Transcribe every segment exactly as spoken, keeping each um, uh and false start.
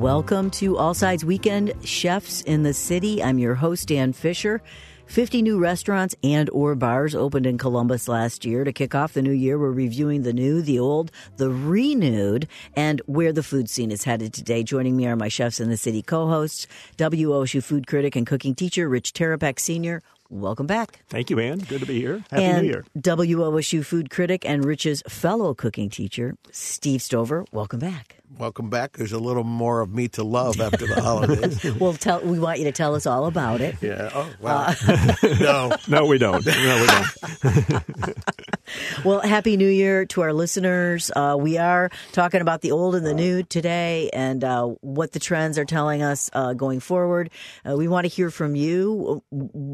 Welcome to All Sides Weekend Chefs in the City. I'm your host, Dan Fisher. fifty new restaurants and or bars opened in Columbus last year. To kick off the new year, we're reviewing the new, the old, the renewed, and where the food scene is headed today. Joining me are my Chefs in the City co-hosts, W O S U food critic and cooking teacher Rich Terapek Senior Welcome back. Thank you, Ann. Good to be here. Happy and New Year. W O S U food critic and Rich's fellow cooking teacher, Steve Stover. Welcome back. Welcome back. There's a little more of me to love after the holidays. Well, tell, we want you to tell us all about it. Yeah. Oh, wow. Uh, no. No, we don't. No, we don't. Well, Happy New Year to our listeners. Uh, we are talking about the old and the new today and uh, what the trends are telling us uh, going forward. Uh, we want to hear from you.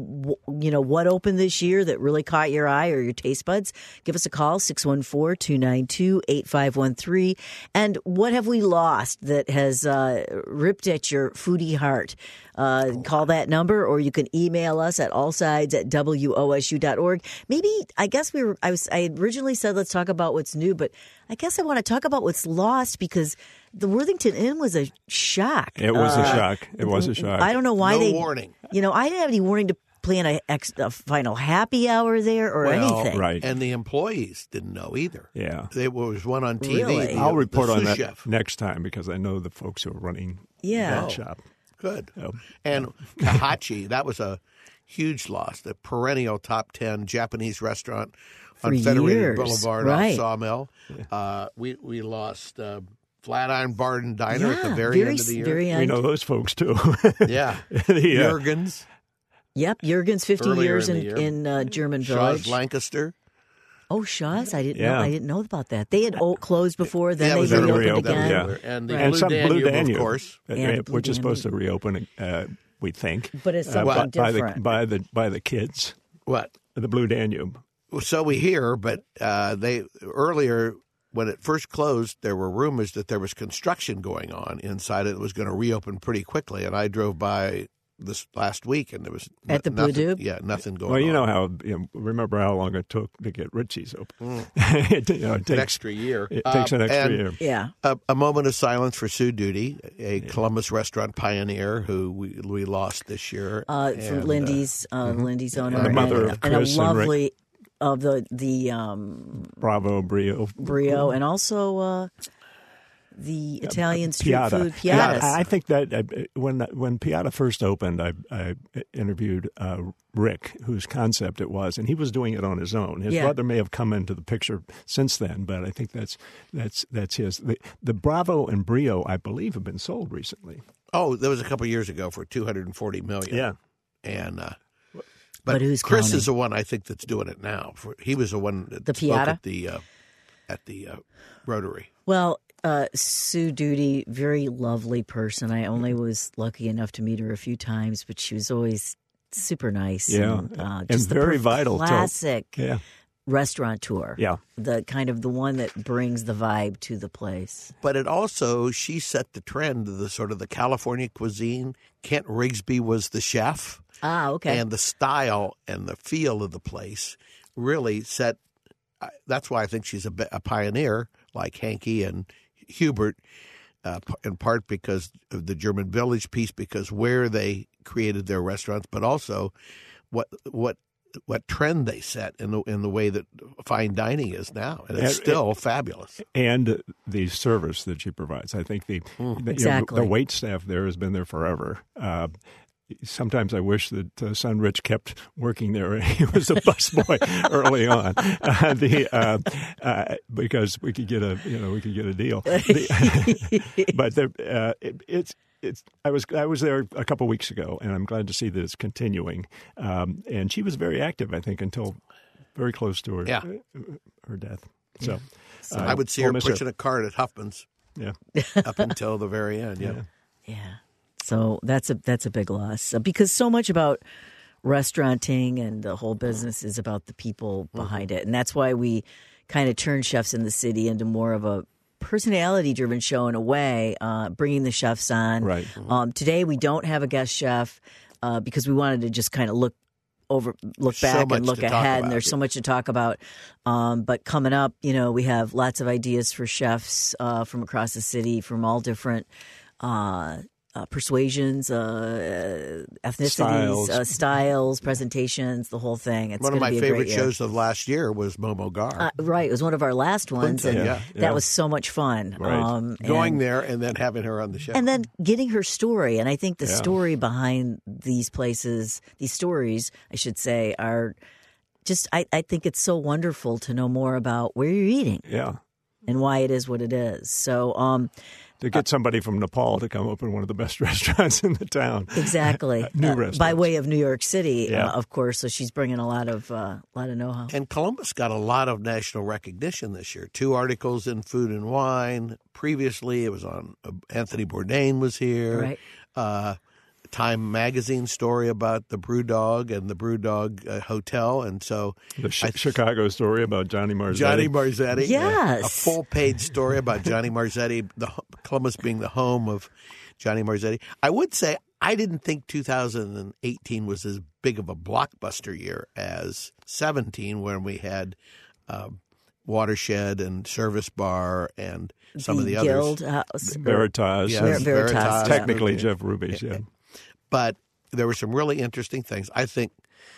You know, what opened this year that really caught your eye or your taste buds? Give us a call, six one four, two nine two, eight five one three. And what have we lost that has uh, ripped at your foodie heart? Uh, call that number, or you can email us at allsides at W O S U dot org. Maybe, I guess we were, I was, I originally said let's talk about what's new, but I guess I want to talk about what's lost because the Worthington Inn was a shock. It was uh, a shock. It was a shock. I don't know why no they. warning. You know, I didn't have any warning to plan a, ex, a final happy hour there or Well, anything. Right. And the employees didn't know either. Yeah. There was one on T V. Really? the- I'll the report on sous that chef. next time because I know the folks who are running Yeah. that Oh. shop. Good. Oh. And Kahachi, that was a huge loss. The perennial top ten Japanese restaurant on For Federated years, Boulevard right. off Sawmill. Uh, we, we lost uh, Flatiron Bar and Diner at the Yeah, very, very end of the year. very We end. know those folks too. Yeah. The, uh, Jurgens, Yep, Jurgen's fifty Earlier years in in, the year. in uh, German Shaw's Village. Lancaster. Oh, Shaw's? I didn't Yeah. know. I didn't know about that. They had o- closed before, then Yeah, it they was Then reopened reopened, again. yeah. And the Right. and Blue some Danube, Blue Danube, of course. uh, And Blue which is supposed to Danube. reopen, uh, we think. But it's uh, something by, by the different. by the by the kids, What? the Blue Danube. So we hear, but uh, they earlier when it first closed, there were rumors that there was construction going on inside it. It was going to reopen pretty quickly, and I drove by this last week, and there was At the Blue nothing, Dube? Yeah, nothing going. Well, you on. know how you know, remember how long it took to get Ritchie's open. Mm. it, you know, it an takes extra year. It takes Um, an extra and year. Yeah. A, a moment of silence for Sue Duty, a Columbus restaurant pioneer who we, we lost this year. Uh, And, from uh, Lindy's, uh, Lindy's owner. The mother and, of and a Chris and Rick. lovely of the the um, Bravo Brio. Brio, and also uh, the Italian street Piata. food Yeah, Piatas. I I think that uh, when when Piata first opened, I, I interviewed uh, Rick, whose concept it was, and he was doing it on his own. His Yeah. brother may have come into the picture since then, but I think that's that's that's his. The, the Bravo and Brio, I believe, have been sold recently. Oh, that was a couple years ago for two hundred forty million dollars. Yeah. And uh, But but, who's Chris counting? is the one I think that's doing it now. For, he was the one that The spoke Piata? at the uh, at the uh, Rotary. Well, uh, Sue Duty, very lovely person. I only was lucky enough to meet her a few times, but she was always super nice. Yeah, and, uh, and just the very perf- vital to- Classic Yeah. restaurateur. Yeah. The kind of the one that brings the vibe to the place. But it also, she set the trend of the sort of the California cuisine. Kent Rigsby was the chef. Ah, okay. And the style and the feel of the place really set. I- That's why I think she's a, bi- a pioneer, like Hankey and Hubert, uh, p- in part because of the German Village piece, because where they created their restaurants, but also what what what trend they set in the in the way that fine dining is now, and it's And- still fabulous. And the service that she provides. I think the, the, you know, Exactly. the wait staff there has been there forever. Uh, Sometimes I wish that uh, son Rich kept working there. He was a busboy early on, uh, the, uh, uh, because we could get a you know we could get a deal. The, but the, uh, it, it's it's I was I was there a couple weeks ago, and I'm glad to see that it's continuing. Um, and she was very active, I think, until very close to her Yeah. her death. So uh, I would see we'll her miss pushing a cart at Huffman's Yeah. up until the very end. Yeah. Yeah. Yeah. So that's a that's a big loss uh, because so much about restauranting and the whole business is about the people behind it, and that's why we kind of turned Chefs in the City into more of a personality-driven show in a way, uh, bringing the chefs on. Right. Um, today we don't have a guest chef uh, because we wanted to just kind of look over, look So back much and look to talk ahead, about, and there's so yeah. much to talk about. Um, but coming up, you know, we have lots of ideas for chefs uh, from across the city, from all different uh, uh, persuasions, uh, ethnicities, Styles. Uh, styles, presentations, the whole thing. It's One of gonna my be a great favorite year. shows of last year was Momo Gar. Uh, right, it was one of our last ones, Punta, and yeah, that yeah. was so much fun. Right. Um, Going and, there and then having her on the show. and then getting her story, and I think the Yeah. story behind these places, these stories, I should say, are just. I, I think it's so wonderful to know more about where you're eating Yeah. and why it is what it is. So, um, To get somebody from Nepal to come open one of the best restaurants in the town. exactly New uh, by restaurants. way of New York City, Yeah. uh, of course. So she's bringing a lot of uh, lot of know-how. And Columbus got a lot of national recognition this year. Two articles in Food and Wine. Previously, it was on uh, Anthony Bourdain was here. Right. Uh, Time magazine story about the Brewdog and the Brewdog uh, Hotel, and so The Ch- I- Chicago story about Johnny Marzetti. Johnny Marzetti. Yes. A full page story about Johnny Marzetti, the Columbus being the home of Johnny Marzetti. I would say I didn't think two thousand eighteen was as big of a blockbuster year as seventeen, when we had um, Watershed and Service Bar and some the of the Guild others. House. Veritas. Yes, Ver- Veritas, Veritas. yeah. Technically Jeff Ruby's, yeah. But there were some really interesting things. I think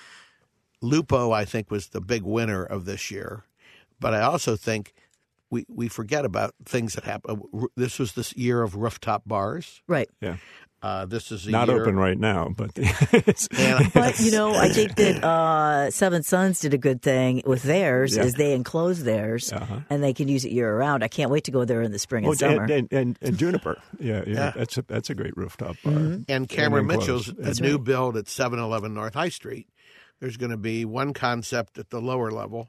Lupo, I think, was the big winner of this year. But I also think we, we forget about things that happen. This was this year of rooftop bars. Right. Yeah. Uh, this is a Not year, open right now, but it's, And But, you know, I think that uh, Seven Sons did a good thing with theirs Yeah. is they enclosed theirs Uh-huh. and they can use it year round. I can't wait to go there in the spring and Well, summer. and, and, and, and Juniper. Yeah, yeah, Yeah. That's a that's a great rooftop bar. Mm-hmm. and Cameron And Mitchell's enclosed. a That's new right. build at seven eleven North High Street. There's going to be one concept at the lower level,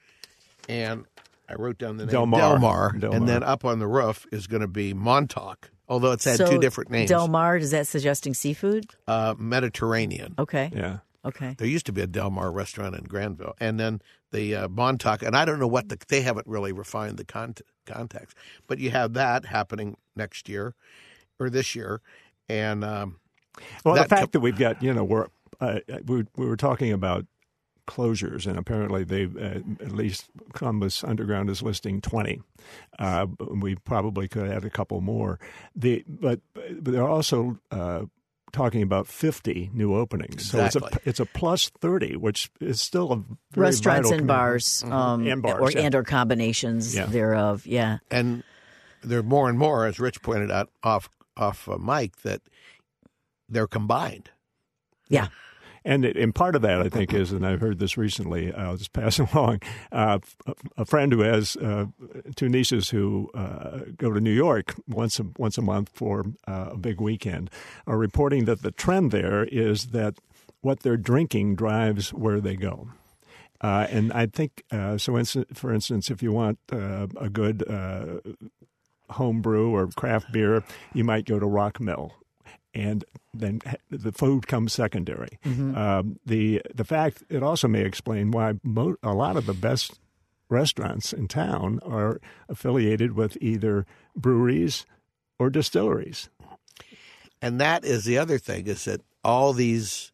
and I wrote down the name Del Mar. Del Mar, Del and Mar. then up on the roof is going to be Montauk, although it's had so two different names. Del Mar, is that suggesting seafood? uh, Mediterranean. Okay. Yeah. Okay. There used to be a Del Mar restaurant in Granville, and then the uh, Montauk, and I don't know what the they haven't really refined the con- context, but you have that happening next year or this year, and um, Well, That the fact co- that we've got, you know, we're uh, we, we were talking about closures, and apparently they uh, at least Columbus Underground is listing twenty. Uh, we probably could add a couple more. The but, but they're also uh, talking about fifty new openings. So Exactly. it's a it's a plus thirty, which is still a very Restaurants vital and commitment. bars, um, And bars, or yeah. and or combinations Yeah. thereof. Yeah. and there are more and more, as Rich pointed out off off uh, Mike, that they're combined. Yeah. And, it, and part of that, I think, is, and I've heard this recently, I'll just pass along, uh, a, a friend who has uh, two nieces who uh, go to New York once a, once a month for uh, a big weekend are reporting that the trend there is that what they're drinking drives where they go. Uh, and I think, uh, so inst- for instance, if you want uh, a good uh, home brew or craft beer, you might go to Rock Mill. And then the food comes secondary. Mm-hmm. Um, the the fact it also may explain why mo- a lot of the best restaurants in town are affiliated with either breweries or distilleries. And that is the other thing, is that all these,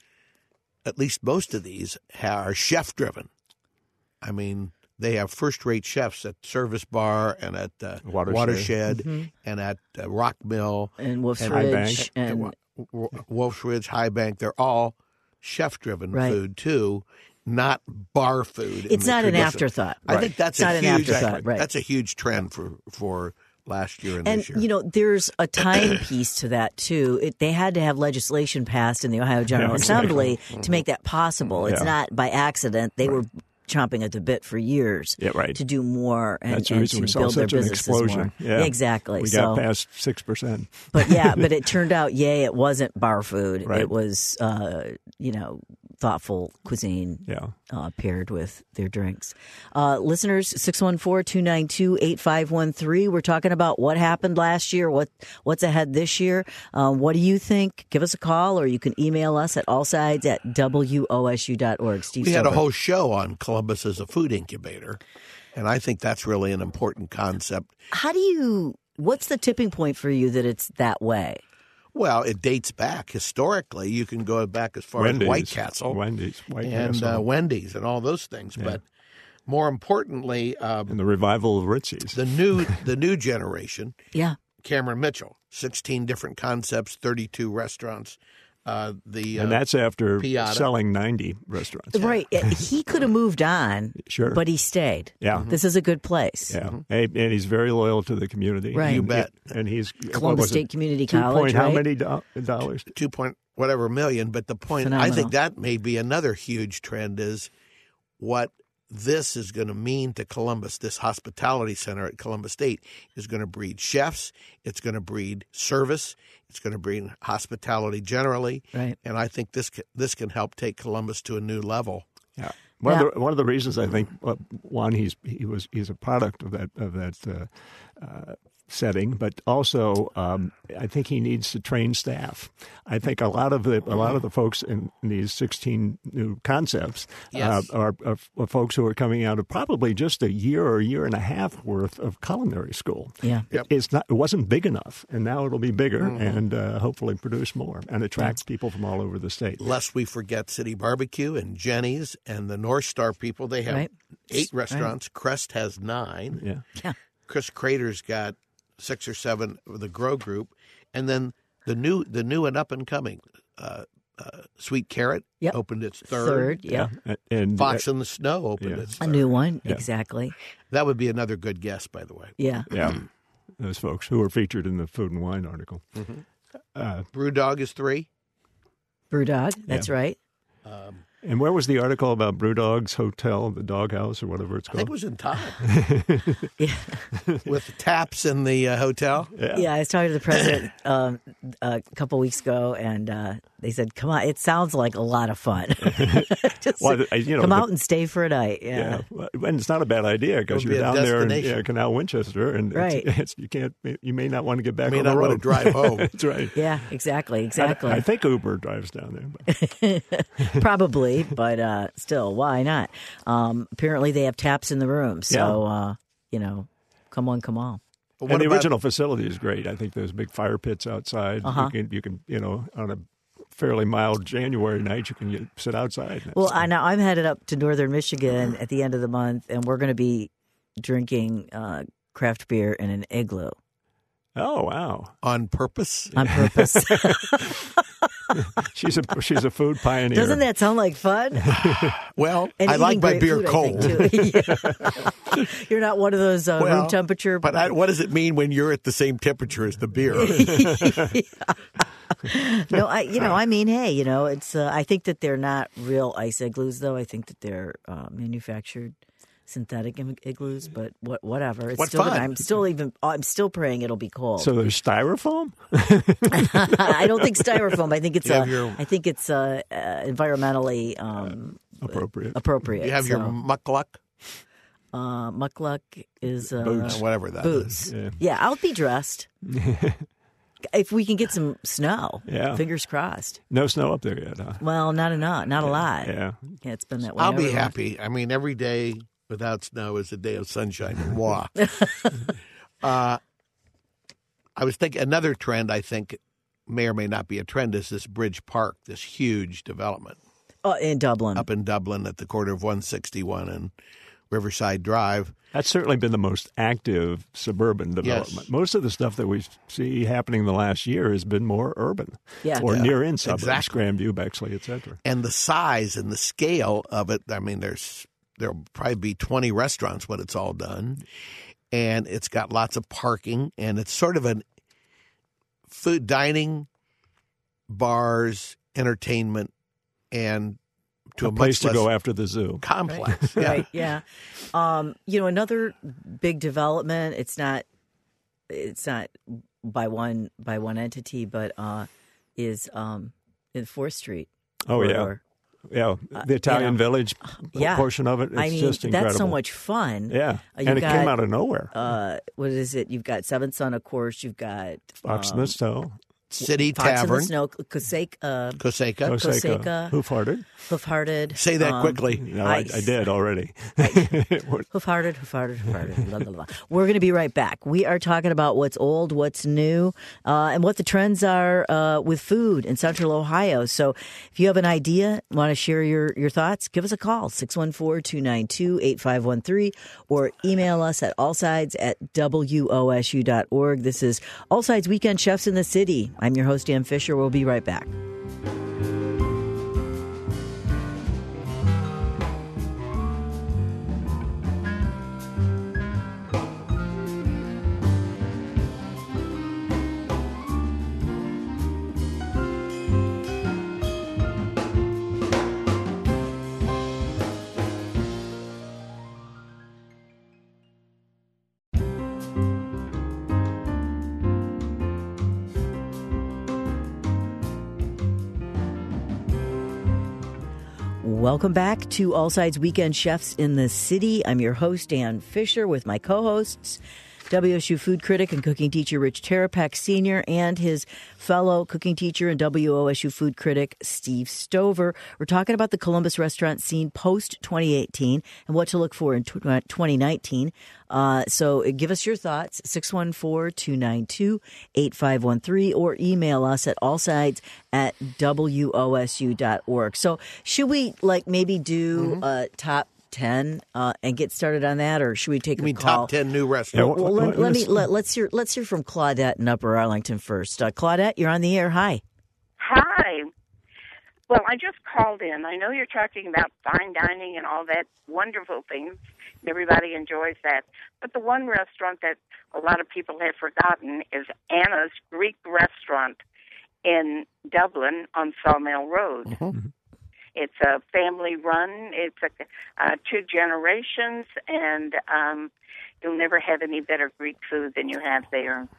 at least most of these, ha- are chef-driven. I mean, they have first-rate chefs at Service Bar and at uh, Watershed. Watershed, Mm-hmm. and at uh, Rock Mill And Wolf's And Ridge. Highbank. And, Wa- Wa- Wolf's Ridge, High Bank. They're all chef-driven Right. food, too, not bar food. in It's the not an tradition. afterthought. I Right. think that's It's a not an huge, afterthought, right. That's a huge trend for, for last year and, And, this year. you know, there's a timepiece to that, too. It, they had to have legislation passed in the Ohio General Yeah, exactly. Assembly to make that possible. It's Yeah. not by accident. They were chomping at the bit for years Yeah, right. to do more and, That's the and reason to we saw build their such an businesses explosion. more. Yeah, Exactly. We so, got past six percent. but yeah, but it turned out, yay, it wasn't bar food. Right. It was, uh, you know, thoughtful cuisine Yeah. uh, paired with their drinks. Uh, listeners, six one four, two nine two, eight five one three. We're talking about what happened last year, what what's ahead this year. Uh, what do you think? Give us a call, or you can email us at allsides at W O S U dot org. Steve We had a Silver. whole show on Columbus as a food incubator, and I think that's really an important concept. How do you, what's the tipping point for you that it's that way? Well, it dates back historically. You can go back as far Wendy's. as White Castle Wendy's. White and Castle. uh, Wendy's and all those things. But more importantly, um, and the revival of Ritzy's. the new the new generation Yeah. Cameron Mitchell, sixteen different concepts, thirty-two restaurants. Uh, the and uh, that's after Piata. selling ninety restaurants. Right. He could have moved on, Sure. but he stayed. Yeah. This is a good place. Yeah, and, and he's very loyal to the community. Right. You And- bet. And he's what Columbus was it? State Community Two College, point how right? many do- dollars? two point whatever million. But the point, I Phenomenal. think that may be another huge trend is what this is going to mean to Columbus. This hospitality center at Columbus State is going to breed chefs. It's going to breed service. It's going to breed hospitality generally. Right. And I think this can, this can help take Columbus to a new level. Yeah. One Yeah. of the one of the reasons I think uh, one he's he was he's a product of that of that uh, uh, setting, but also um, I think he needs to train staff. I think a lot of the a lot of the folks in, in these sixteen new concepts Yes. uh, are, are, are folks who are coming out of probably just a year or a year and a half worth of culinary school. Yeah. Yep. It's not it wasn't big enough, and now it'll be bigger Mm-hmm. and uh, hopefully produce more and attract people from all over the state. Lest we forget City Barbecue and Jenny's and the North Star people. They have Right. eight restaurants. Crest has nine. Yeah. Yeah. Chris Crater's got six or seven with the Grow Group, and then the new the new and up and coming uh, uh, Sweet Carrot Yep. opened its third. Third, yeah. And, and Fox in the Snow opened Yeah. its A third. new one. Yeah. Exactly. That would be another good guess, by the way. Yeah. yeah, those folks who were featured in the Food and Wine article. Uh, Brewdog is three. Brewdog. That's Yeah. right. and where was the article about Brewdog's Hotel, the Doghouse, or whatever it's I think it called? was in Time Yeah. with the taps in the uh, hotel. Yeah, I was talking to the president um, a couple weeks ago, and uh, they said, "Come on, it sounds like a lot of fun. Just Well, I- you know, come the- out and stay for a night." Yeah, Yeah, well, and it's not a bad idea because It'll you're be a down there in destination. yeah, Canal Winchester, and Right. it's, it's, you can't, you may not want to get back May on not the road. want to drive home. That's right. yeah, exactly, I, exactly. I think Uber drives down there. But. Probably, but uh, still, why not? Um, apparently, they have taps in the room, so uh, you know, come on, come on. But And what the about- original facility is great. I think those big fire pits outside. Uh-huh. You can, you can, you know, on a fairly mild January night, you can get, sit outside. That's- Well, I know I'm headed up to northern Michigan at the end of the month, and we're going to be drinking uh, craft beer in an igloo oh wow, on purpose? on purpose. she's a she's a food pioneer. Doesn't that sound like fun? Well, And I like eating my great beer food, I cold. think, too. Yeah. You're not one of those uh, Well, room temperature. But I, what does it mean when you're at the same temperature as the beer? no, I you know I mean, hey, you know, it's. Uh, I think that they're not real ice igloos, though. I think that they're uh, manufactured synthetic im- igloos. But what, whatever. It's What still. fun. Gonna, I'm still even. I'm still praying it'll be cold. So there's styrofoam. I don't think styrofoam. I think it's. You Uh, have your- I think it's uh, uh, environmentally um, Appropriate. appropriate. You have your So, muckluck, uh, muckluck is uh, Boots. uh, whatever that is. Boots. Yeah. Yeah, I'll be dressed. If we can get some snow, Yeah. fingers crossed. No snow up there yet, huh? Well, not enough, not a lot. Yeah. Yeah, it's been that way. I'll be everywhere. happy. I mean, every day without snow is a day of sunshine. Mwah. uh, I was thinking another trend I think may or may not be a trend is this Bridge Park, this huge development Oh, in Dublin. up in Dublin at the corner of one sixty-one and Riverside Drive. That's certainly been the most active suburban development. Yes. Most of the stuff that we see happening the last year has been more urban Yeah. or Yeah, near in suburbs, exactly. Grandview, Bexley, et cetera. And the size and the scale of it, I mean, there's there'll probably be twenty restaurants when it's all done. And it's got lots of parking, and it's sort of an food, dining, bars, entertainment, and to a, A place much to less go after the zoo. complex. Yeah. Right, yeah. Um, you know, another big development, it's not it's not by one by one entity, but uh, is um, in fourth Street. Oh, yeah. corridor. Yeah, the Italian know, Village yeah. portion of it. It's I mean, just incredible. that's so much fun. Yeah, Uh, you've and it came got, out of nowhere. Uh, what is it? You've got Seventh Son, of course. You've got Fox um, in the Snow. City Fox in the Tavern, Snow, Cosaic, uh, Cosaica. Cosaica. Cosaica. Hoof-hearted. Hoof-hearted. Say that um, quickly. No, I, I did already. Hoof-hearted, hoof-hearted, hoof-hearted. Blah, blah, blah. We're going to be right back. We are talking about what's old, what's new, uh, and what the trends are uh, with food in Central Ohio. So if you have an idea, want to share your, your thoughts, give us a call, six one four, two nine two, eight five one three, or email us at allsides at W O S U dot org. This is All Sides Weekend Chefs in the City. I'm your host, Dan Fisher. We'll be right back. Welcome back to All Sides Weekend Chefs in the City. I'm your host, Dan Fisher, with my co-hosts, W S U food critic and cooking teacher Rich Terapak Senior and his fellow cooking teacher and W O S U food critic Steve Stover. We're talking about the Columbus restaurant scene post twenty eighteen and what to look for in twenty nineteen. Uh, so give us your thoughts, six one four, two nine two, eight five one three, or email us at allsides at W O S U dot org. So should we like maybe do mm-hmm. a top ten uh, and get started on that, or should we take I a mean, call? top ten new Well, restaurants. well, let, let me let, let's hear let's hear from Claudette in Upper Arlington first. Uh, Claudette, you're on the air. Hi. Hi. Well, I just called in. I know you're talking about fine dining and all that wonderful things. Everybody enjoys that. But the one restaurant that a lot of people have forgotten is Anna's Greek Restaurant in Dublin on Sawmill Road. Mm-hmm. It's a family-run. It's a, uh, two generations, and um, you'll never have any better Greek food than you have there.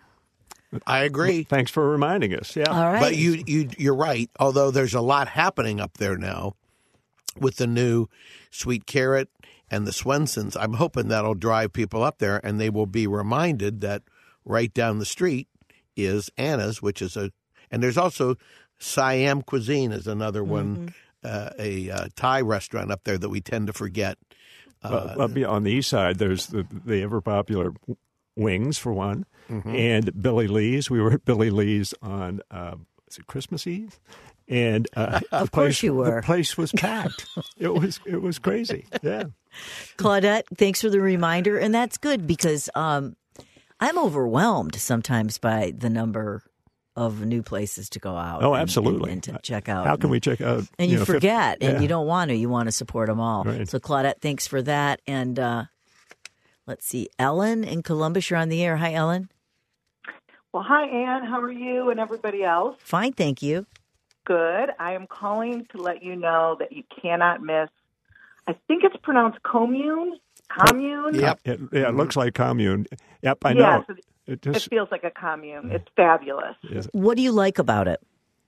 I agree. Thanks for reminding us. Yeah. All right. But you, you, you're right, although there's a lot happening up there now with the new Sweet Carrot and the Swensons. I'm hoping that'll drive people up there, and they will be reminded that right down the street is Anna's, which is a – and there's also Siam Cuisine is another one. Mm-hmm. Uh, a uh, Thai restaurant up there that we tend to forget. Uh, well, well, on the east side, there's the, the ever popular Wings, for one, mm-hmm. and Billy Lee's. We were at Billy Lee's on uh, is it Christmas Eve, and uh, of the course place, you were. The place was packed. it was it was crazy. Yeah, Claudette, thanks for the reminder, and that's good because um, I'm overwhelmed sometimes by the number of new places to go out. Oh, and, absolutely. And, and to check out. How can we check out? And you, you know, forget, fifty, and yeah. you don't want to. You want to support them all. Right. So, Claudette, thanks for that. And uh, let's see, Ellen in Columbus, you're on the air. Hi, Ellen. Well, hi, Ann. How are you and everybody else? Fine, thank you. Good. I am calling to let you know that you cannot miss, I think it's pronounced commune. Commune? Yep. It, yeah, it looks like commune. Yep, I yes, know. It, it, just, it feels like a commune. It's fabulous. What do you like about it?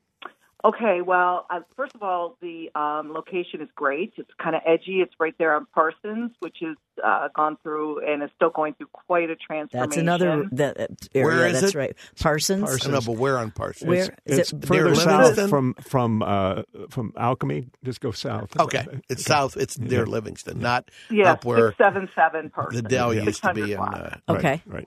Okay, well, uh, first of all, the um, location is great. It's kind of edgy. It's right there on Parsons, which has uh, gone through and is still going through quite a transformation. That's another that area. Where is That's it? right. Parsons. Parsons. No, but where on Parsons? Where is it's it? further Near south Livingston? from from uh, from Alchemy. Just go south. Okay, it's okay. south. It's near Yeah. Livingston, not Yes, up where six seven seven Parsons. the Dell six used to hundred be in. block. Uh, Okay. Right. right.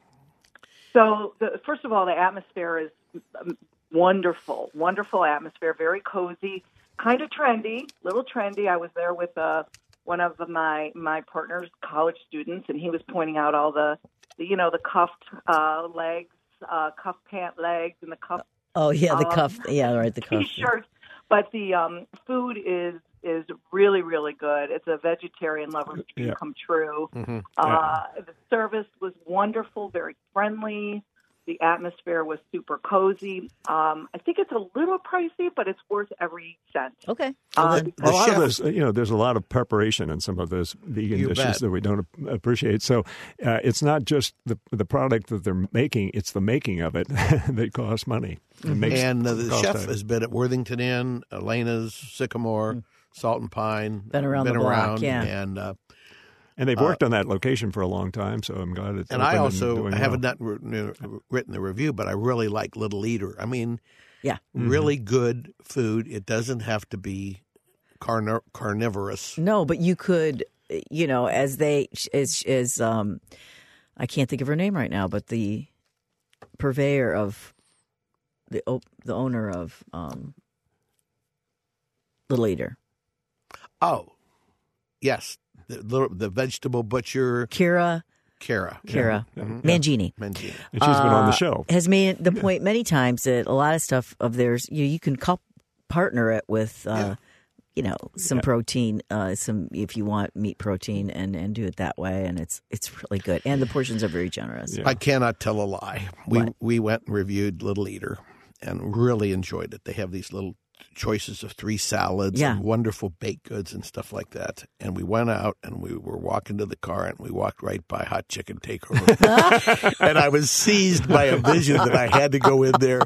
So, the, first of all, the atmosphere is um, wonderful, wonderful atmosphere, very cozy, kind of trendy, little trendy. I was there with uh, one of my my partner's college students, and he was pointing out all the, the you know, the cuffed uh, legs, uh, cuff pant legs, and the cuff. Oh yeah, the um, cuff. Yeah, right, the cuff. T-shirts. But the um, food is is really, really good. It's a vegetarian lover's dream Yeah. come true. Mm-hmm. Uh, the service was wonderful, very friendly. The atmosphere was super cozy. Um, I think it's a little pricey, but it's worth every cent. Okay. Uh, the a lot chef- of this, you know, there's a lot of preparation in some of those vegan You dishes bet. that we don't appreciate. So uh, it's not just the the product that they're making; it's the making of it that costs money. It makes and uh, the cost chef item. has been at Worthington Inn, Elena's, Sycamore, Salt and Pine. Been around the block, around, yeah. And uh, and they've worked on that location for a long time. So I'm glad it's and open I also doing I haven't well. not written, written the review, but I really like Little Eater. I mean, Yeah. Really good food. It doesn't have to be carni- carnivorous. No, but you could, you know, as they, as, as, um, I can't think of her name right now, but the purveyor of, the the owner of um, Little Eater. Oh, yes. The, the, the vegetable butcher. Kira. Kara. Kira. Yeah. Mm-hmm. Mangini. Mangini. And she's been on the Uh, show. Has made the point many times that a lot of stuff of theirs, you, you can co- partner it with, uh, Yeah. you know, some protein, uh, some if you want meat protein, and, and do it that way, and it's it's really good. And the portions are very generous. Yeah. I cannot tell a lie. We What? we went and reviewed Little Eater and really enjoyed it. They have these little choices of three salads Yeah. and wonderful baked goods and stuff like that. And we went out and we were walking to the car and we walked right by Hot Chicken Takeover. And I was seized by a vision that I had to go in there.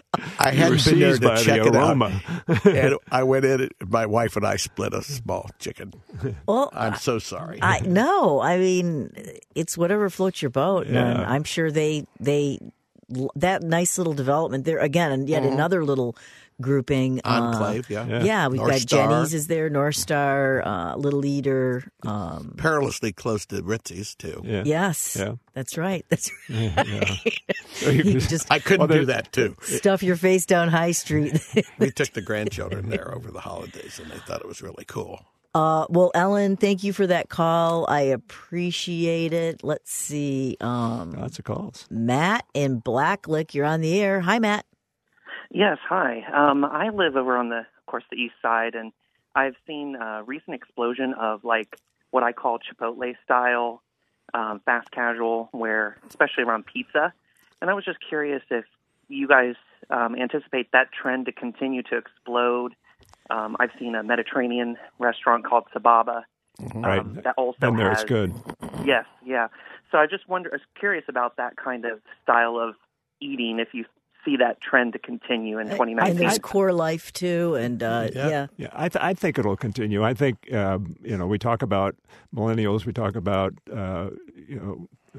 I You were hadn't been there seized to by check the it aroma. out. And I went in, and my wife and I split a small chicken. Well, I'm so sorry. I no, I mean it's whatever floats your boat, Yeah. and I'm sure they they that nice little development there again, and yet another little grouping. Enclave, uh, yeah. Yeah. yeah, we've North got Star. Jenny's is there, North Star, uh, Little Eater. Um, Perilously close to Ritzy's, too. Yeah. yes, Yeah. that's right. That's right. Yeah, yeah. So you You can just I couldn't Well, do there- that, too. stuff your face down High Street. We took the grandchildren there over the holidays, and they thought it was really cool. Uh, well, Ellen, thank you for that call. I appreciate it. Let's see. Um, Lots of calls. Matt in Blacklick, you're on the air. Hi, Matt. Yes, hi. Um, I live over on the, of course, the east side, and I've seen a recent explosion of like what I call Chipotle style, um, fast casual, where especially around pizza. And I was just curious if you guys um, anticipate that trend to continue to explode. Um, I've seen a Mediterranean restaurant called Sababa um, Right. that also Been there, has. it's good. Yes, yeah. So I just wonder, I was curious about that kind of style of eating. If you see that trend to continue in twenty And nineteen. there's Core Life too, and uh, Yeah. yeah. Yeah, I, th- I think it'll continue. I think um, you know we talk about millennials, we talk about uh, you know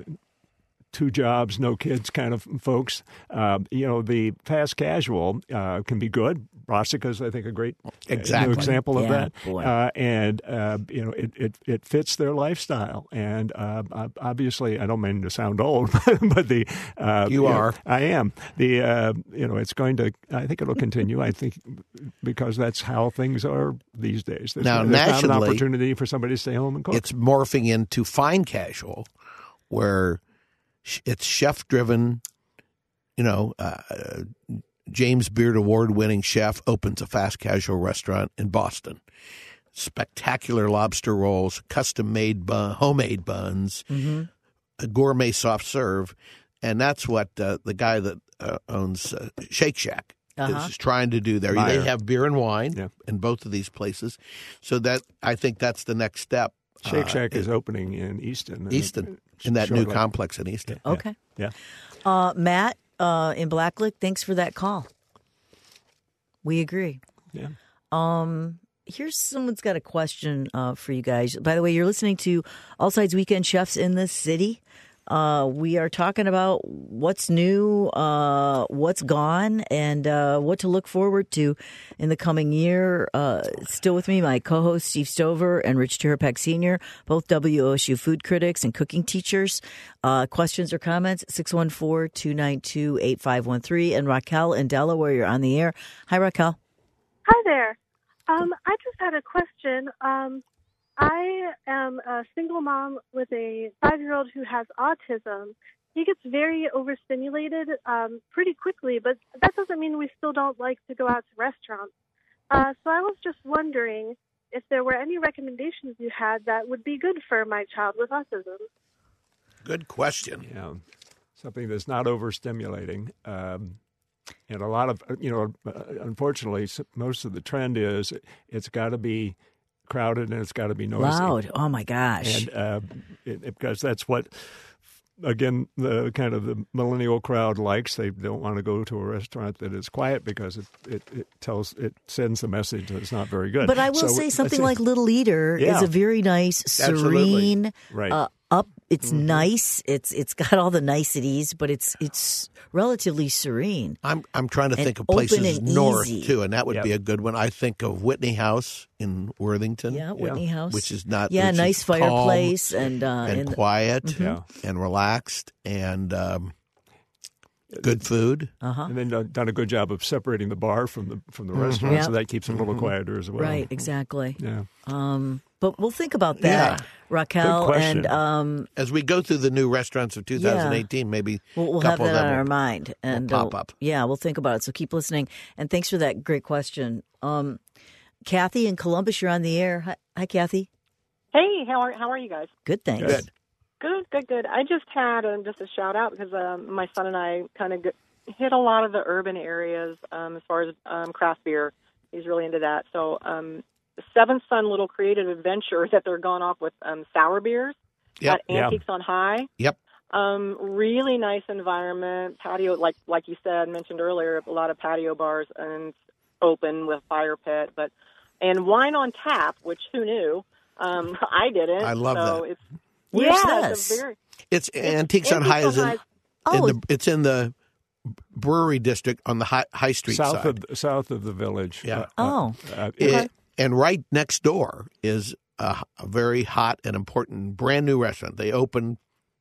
two jobs, no kids kind of folks. Uh, you know, the fast casual uh, can be good. Brassica's, I think, a great uh, you know, Exactly. example of Yeah, that. boy. Uh, and uh, you know, it, it it fits their lifestyle. And uh, ob- obviously, I don't mean to sound old, but the uh, You know, are. I am. The uh, you know, it's going to. I think it'll continue. I think because that's how things are these days. There's, Now, there's not an nationally, opportunity for somebody to stay home and cook. It's morphing into fine casual, where sh- it's chef driven. You know, uh, James Beard Award winning chef opens a fast casual restaurant in Boston. Spectacular lobster rolls, custom made bun, homemade buns, a gourmet soft serve, and that's what uh, the guy that uh, owns uh, Shake Shack Uh-huh. is trying to do there. Meyer. They have beer and wine Yeah. in both of these places, so that I think that's the next step. Shake uh, Shack is opening in Easton. Easton, in that new shortly. complex in Easton. Okay. Yeah. Uh, Matt uh, in Blacklick, thanks for that call. We agree. Yeah. Um, here's someone's got a question uh, for you guys. By the way, you're listening to All Sides Weekend Chefs in the City. Uh, we are talking about what's new, uh, what's gone, and uh, what to look forward to in the coming year. Uh, still with me, my co-host Steve Stover and Rich Tirapek Senior, both W O S U food critics and cooking teachers. Uh, questions or comments, six one four, two nine two, eight five one three. And Raquel in Delaware, you're on the air. Hi, Raquel. Hi there. Um, I just had a question. Um, I am a single mom with a five-year-old who has autism. He gets very overstimulated um, pretty quickly, but that doesn't mean we still don't like to go out to restaurants. Uh, so I was just wondering if there were any recommendations you had that would be good for my child with autism. Good question. Yeah, something that's not overstimulating. Um, and a lot of, you know, uh, unfortunately, s- most of the trend is it's got to be crowded and it's got to be noisy. Loud. Oh, my gosh. And uh, it, it- because that's what, again, the kind of the millennial crowd likes. They don't want to go to a restaurant that is quiet because it, it, it tells, it sends the message that it's not very good. But I will So say we- something I like think- Little Eater Yeah. is a very nice, Absolutely. serene, Right. uh, up. It's Mm-hmm. nice. It's it's got all the niceties, but it's it's relatively serene. I'm I'm trying to And think of open places and north easy. too, and that would Yep. be a good one. I think of Whitney House in Worthington. Yeah, Whitney House, Which is not yeah, which is nice calm fireplace and uh, and and quiet Yeah. and relaxed and um, good food. uh-huh. And then done done a good job of separating the bar from the from the restaurant, Yeah. so that keeps them a little quieter as well. Right, exactly. Yeah. Um, but we'll think about that, Yeah. Raquel, Good question. and um, As we go through the new restaurants of two thousand eighteen, maybe we'll, we'll a have couple that of them on will- our mind and pop uh, up. Yeah, we'll think about it. So keep listening, and thanks for that great question. Um, Kathy in Columbus, you're on the air. Hi, hi Kathy. Hey, how are how are you guys? Good, thanks. Good. Good, good, good. I just had um, just a shout out because um, my son and I kind of hit a lot of the urban areas um, as far as um, craft beer. He's really into that. So um, the Seventh Son little creative adventure that they're going off with um, sour beers Yep. at Yeah. Antiques on High. Yep. Um, really nice environment, patio, like like you said, mentioned earlier, a lot of patio bars and open with fire pit, but and wine on tap, which who knew? Um, I didn't. I love so that. It's, Where's yeah, this? It's a very, It's Antiques on High is in, in Oh, the it's in the brewery district on the High, high Street South side. of south of the village. Yeah. Uh, Oh. uh, It- and right next door is a, a very hot and important brand new restaurant. They opened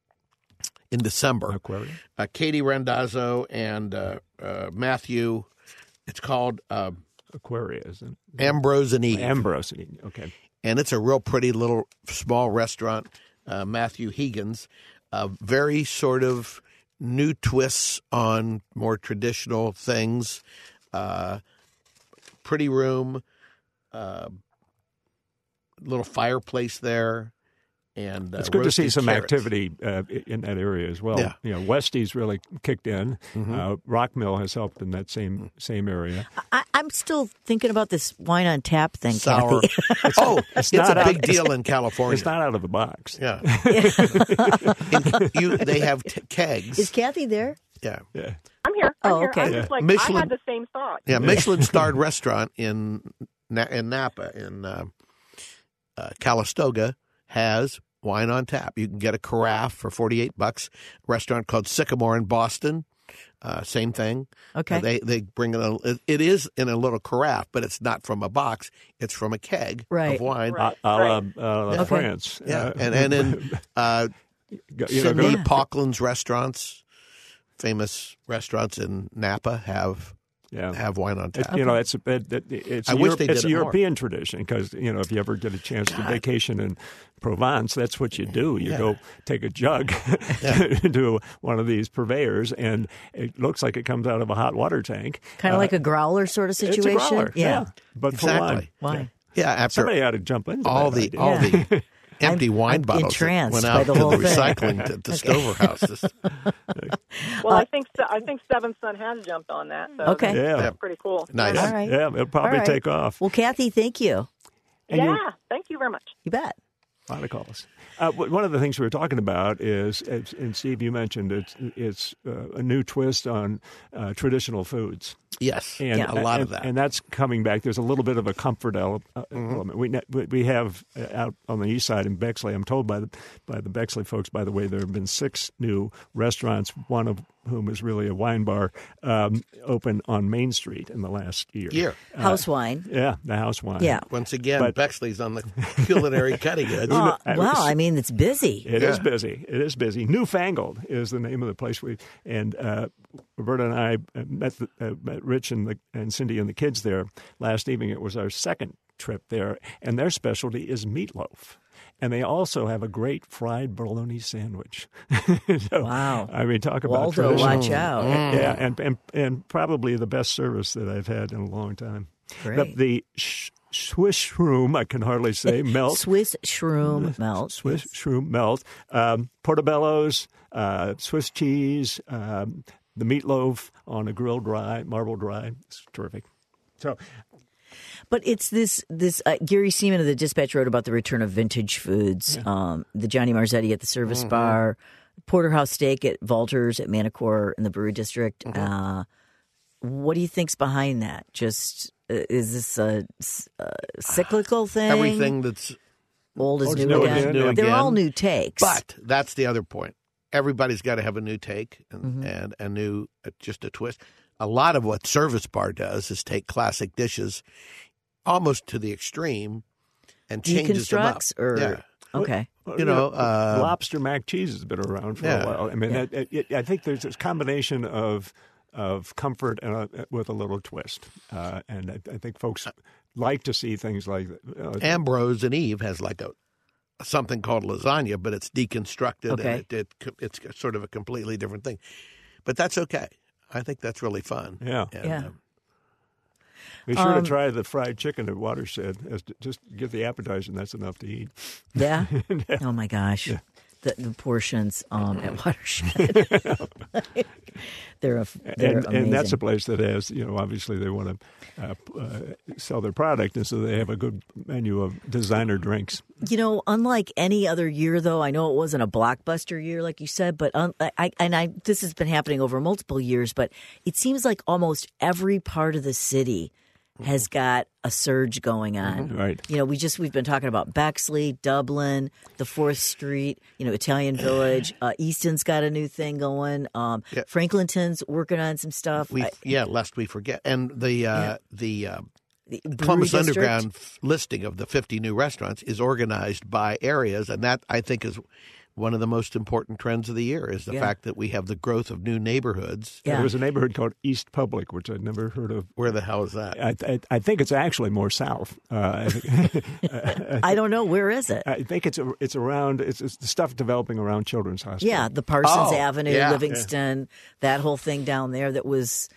in December. Aquarium. Uh, Katie Randazzo and uh, uh, Matthew. It's called uh, Aquaria, isn't it? Ambrose and Eve. Ambrose. Okay. and it's a real pretty little small restaurant. Uh, Matthew Higgins, uh, very sort of new twists on more traditional things. Uh, pretty room, uh, little fireplace there, and uh, It's good to see roasted some carrots. activity uh, in that area as well. Yeah. You know, Westie's really kicked in. Mm-hmm. Uh, Rockmill has helped in that same same area. I, I'm still thinking about this wine on tap thing, Sour. Kathy. oh, it's, not a out- big deal in California. It's not out of the box. Yeah, In- you, they have t- kegs. Is Kathy there? yeah, Yeah. I'm here. I'm Oh, here. okay. I'm Yeah. just like, I Michelin- had the same thought. yeah. Michelin starred restaurant in Na- in Napa in uh, uh, Calistoga has wine on tap. You can get a carafe for forty-eight bucks. A restaurant called Sycamore in Boston, uh, same thing. Okay. Uh, they they bring in a, it, it is in a little carafe, but it's not from a box. It's from a keg Right. of wine. Right. A, a la, Right. a la Yeah. France. Yeah, Uh, and and in uh, you know, Sidney go- Pauckland's restaurants, famous restaurants in Napa have yeah. have wine on It, tap. you know, it's a, it, it, it's I a, wish Euro- they it's did a it more. European tradition because you know if you ever get a chance to vacation in Provence, that's what you do. You Yeah. go take a jug to one of these purveyors, and it looks like it comes out of a hot water tank. Kind of Uh, like a growler sort of it's a situation. growler, yeah, but Exactly. for wine. Why? yeah, after Somebody ought to jump into all that the idea. all Yeah. the empty I'm- wine I'm bottles that entranced went by out the to whole the thing. recycling to, to Stover House. This- Well, I think I think Seventh Son has jumped on that. So Okay. that's, Yeah. that's pretty cool. Nice. All right. Yeah, it'll probably All right. take off. Well, Kathy, thank you. And you- Yeah. Thank you very much. You bet. A lot of calls. Uh, w- one of the things we were talking about is, is- and Steve, you mentioned it's it's uh, a new twist on uh, traditional foods. yes, And a lot and, of that. and that's coming back. There's a little bit of a comfort ele- uh, Mm-hmm. element. We ne- we have uh, out on the east side in Bexley. I'm told by the by the Bexley folks. By the way, there have been six new restaurants. One of whom is really a wine bar, um, open on Main Street in the last year. Year. House wine. Yeah, the house wine. Yeah. Once again, But- Bexley's on the culinary cutting edge. Uh, I wow. was- I mean, it's busy. It is Yeah. busy. It is busy. Newfangled is the name of the place. We and uh, Roberta and I met the, uh, met Rich and the, and Cindy and the kids there last evening. It was our second trip there, and their specialty is meatloaf. And they also have a great fried bologna sandwich. So, Wow. I mean, talk about Waldo, tradition. watch out. Yeah, and, and and probably the best service that I've had in a long time. Great. The, the sh- Swiss shroom, I can hardly say, melt. Swiss shroom melt. Swiss shroom melt, um, portobellos, uh, Swiss cheese, um, the meatloaf on a grilled rye, marbled rye. It's terrific. So, But it's this this uh, Gary Seaman of the Dispatch wrote about the return of vintage foods. Um, the Johnny Marzetti at the Service Mm-hmm. Bar, Porterhouse Steak at Valters at Manicore in the Brewery District. Mm-hmm. Uh, what do you think's behind that? Just uh, is this a, s- a cyclical thing? Everything that's old is Old new, is new again. again, New They're again. all new takes. But that's the other point. Everybody's got to have a new take and, Mm-hmm. and a new, uh, just a twist. A lot of what Service Bar does is take classic dishes almost to the extreme and changes them up. Deconstructs or yeah. okay. Well, You know, uh, lobster mac cheese has been around for yeah. a while. I mean, Yeah. it, it, I think there's this combination of of comfort and a, with a little twist, uh, and I, I think folks like to see things like uh, Ambrose and Eve has like a something called lasagna, but it's deconstructed Okay. and it, it it's sort of a completely different thing. But that's okay. I think that's really fun. Yeah. And, Yeah. um, be sure Um, to try the fried chicken at Watershed. As to, just get the appetizer, and that's enough to eat. Yeah. Oh my gosh. The, the portions um, at Watershed. they're a, they're And, amazing. and that's a place that has, you know, obviously they want to uh, uh, sell their product, and so they have a good menu of designer drinks. You know, unlike any other year, though, I know it wasn't a blockbuster year, like you said, but un- I, and I this has been happening over multiple years, but it seems like almost every part of the city has got a surge going on. Right. You know, we just we've been talking about Bexley, Dublin, the Fourth Street, you know, Italian Village. Uh, Easton's got a new thing going. Um, Yeah. Franklinton's working on some stuff. we I- yeah, lest we forget. And the uh, Yeah. the uh, the Brewery Columbus District. Underground f- listing of the fifty new restaurants is organized by areas, and that I think is one of the most important trends of the year is the Yeah. fact that we have the growth of new neighborhoods. Yeah. There was a neighborhood called East Public, which I'd never heard of. Where the hell is that? I, I, I think it's actually more south. Uh, I, think, I don't know. Where is it? I think it's a, it's around it's, it's the stuff developing around Children's Hospital. Yeah, the Parsons Oh, Avenue, yeah. Livingston, that whole thing down there that was.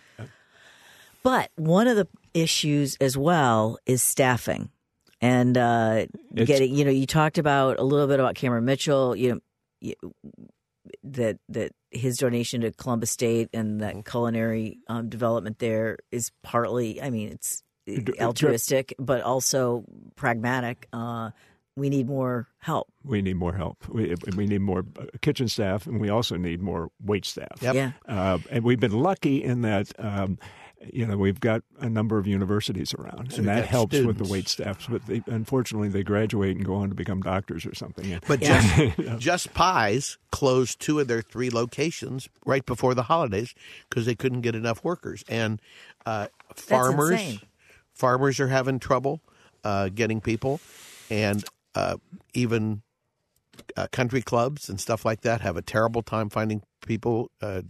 But one of the issues as well is staffing. And uh, It's- getting, you know, you talked about a little bit about Cameron Mitchell, you know, you, that that his donation to Columbus State and that culinary um, development there is partly, I mean, it's altruistic, but also pragmatic. Uh, we need more help. We need more help. We, we need more uh, kitchen staff, and we also need more wait staff. Yep. Yeah. Uh, and we've been lucky in that, um, you know, we've got a number of universities around, So and we've that got helps with the students. wait staffs. But they, unfortunately, they graduate and go on to become doctors or something. And- But Yeah. just, just Pies closed two of their three locations right before the holidays because they couldn't get enough workers. And uh, farmers, insane. farmers are having trouble uh, getting people, and uh, even uh, country clubs and stuff like that have a terrible time finding people. Uh,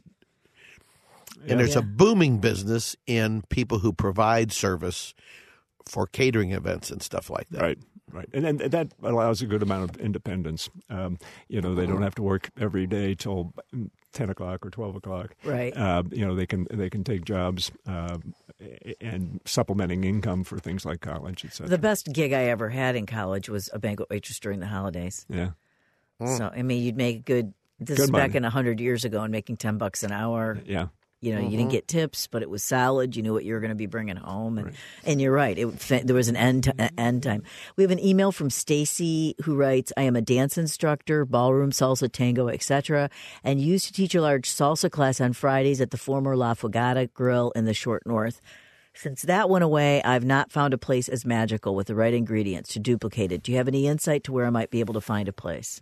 and there's Yeah. a booming business in people who provide service for catering events and stuff like that. Right, right, and and that allows a good amount of independence. Um, you know, they don't have to work every day till ten o'clock or twelve o'clock. Right. Uh, you know, they can they can take jobs uh, and supplementing income for things like college, et cetera. The best gig I ever had in college was a banquet waitress during the holidays. Yeah, So, I mean, you'd make good. This Good is back money. in a hundred years ago, and making ten bucks an hour. yeah. You know, you didn't get tips, but it was solid. You knew what you were going to be bringing home, and and you're right. It, there was an end t- end time. We have an email from Stacy who writes, "I am a dance instructor, ballroom, salsa, tango, et cetera, and used to teach a large salsa class on Fridays at the former La Fogata Grill in the Short North. Since that went away, I've not found a place as magical with the right ingredients to duplicate it. Do you have any insight to where I might be able to find a place?"